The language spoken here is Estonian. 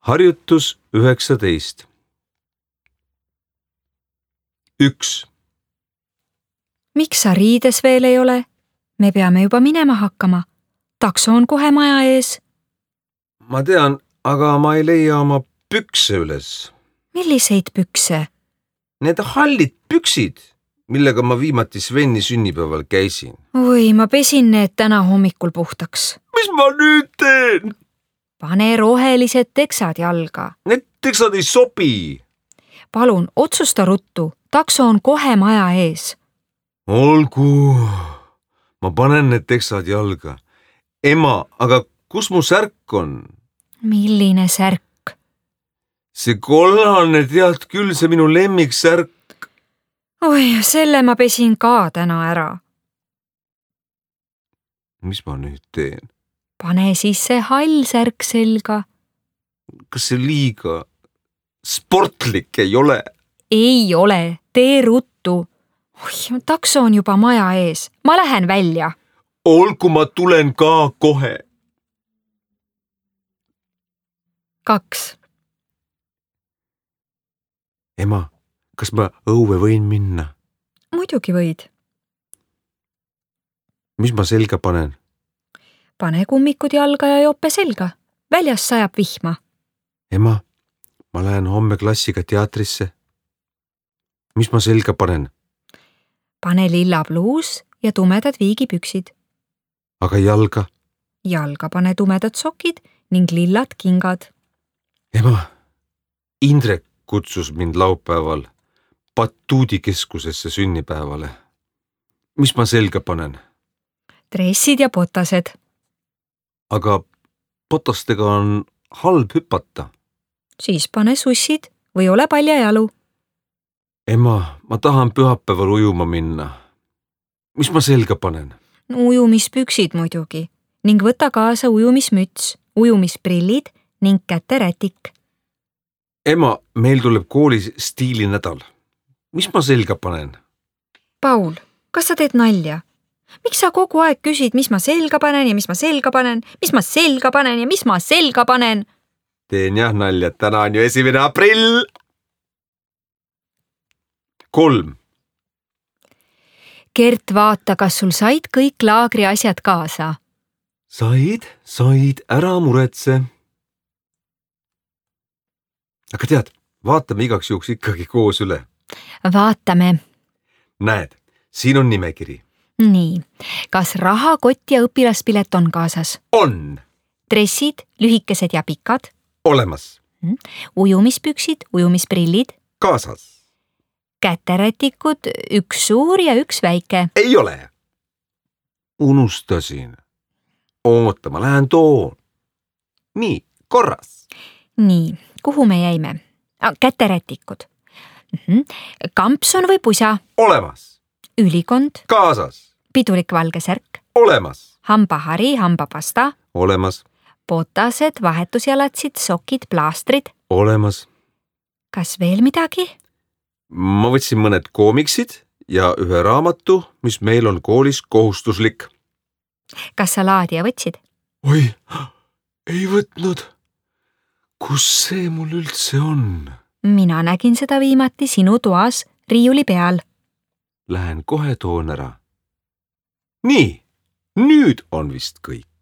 Harjutus 19. 1. Miks sa riides veel ei ole? Me peame juba minema hakkama. Takso on kohe maja ees. Ma tean, aga ma ei leia oma pükse üles. Milliseid pükse? Need hallid püksid, millega ma viimati Sveni sünnipäeval käisin. Oi, ma pesin need täna hommikul puhtaks. Mis ma nüüd teen? Pane rohelised teksad jalga. Need teksad ei sobi. Palun, otsusta ruttu. Takso on kohe maja ees. Olgu, ma panen need teksad jalga. Ema, aga kus mu särk on? Milline särk? See kollane, tead küll, see minu lemmiksärk. Oi, selle ma pesin ka täna ära. Mis ma nüüd teen? Pane siis see hall särk selga. Kas see liiga sportlik ei ole? Ei ole, tee ruttu. Oi, takso on juba maja ees. Ma lähen välja. Olgu, ma tulen ka kohe. 2. Ema, kas ma õue võin minna? Muidugi võid. Mis ma selga panen? Pane kummikud jalga ja jope selga. Väljas sajab vihma. Ema, ma lähen homme klassiga teatrisse. Mis ma selga panen? Pane lilla pluus ja tumedad viigipüksid. Aga jalga? Jalga pane tumedad sokid ning lillad kingad. Ema, Indrek kutsus mind laupäeval batuudikeskusesse sünnipäevale. Mis ma selga panen? Dressid ja botased. Aga botastega on halb hüpata. Siis pane sussid või ole paljajalu. Ema, ma tahan pühapäeval ujuma minna. Mis ma selga panen? Ujumispüksid muidugi ning võta kaasa ujumismüts, ujumisprillid ning käterätik. Ema, meil tuleb koolis stiilinädal. Mis ma selga panen? Paul, kas sa teed nalja? Miks sa kogu aeg küsid, mis ma selga panen ja mis ma selga panen, mis ma selga panen ja mis ma selga panen? Teen jah nalja, täna on ju 1. aprill. 3. Gert, vaata, kas sul said kõik laagri asjad kaasa? Said, ära muretse. Aga tead, vaatame igaks juhuks ikkagi koos üle. Vaatame. Näed, siin on nimekiri. Nii, kas rahakott ja õpilaspilet on kaasas? On. Dressid, lühikesed ja pikad? Olemas. Ujumispüksid, ujumisprillid? Kaasas. Käterätikud, üks suur ja üks väike? Ei ole. Unustasin. Oota, ma lähen toon. Nii, korras. Nii, kuhu me jäime? Käterätikud. Kampsun või pusa? Olemas. Ülikond? Kaasas. Pidulik valge särk? Olemas. Hambahari, hambapasta? Olemas. Botased, vahetusjalatsid, sokid, plaastrid? Olemas. Kas veel midagi? Ma võtsin mõned koomiksid ja ühe raamatu, mis meil on koolis kohustuslik. Kas sa laadija võtsid? Oi, ei võtnud. Kus see mul üldse on? Mina nägin seda viimati sinu toas riiuli peal. Lähen kohe toon ära. Nii, nüüd on vist kõik.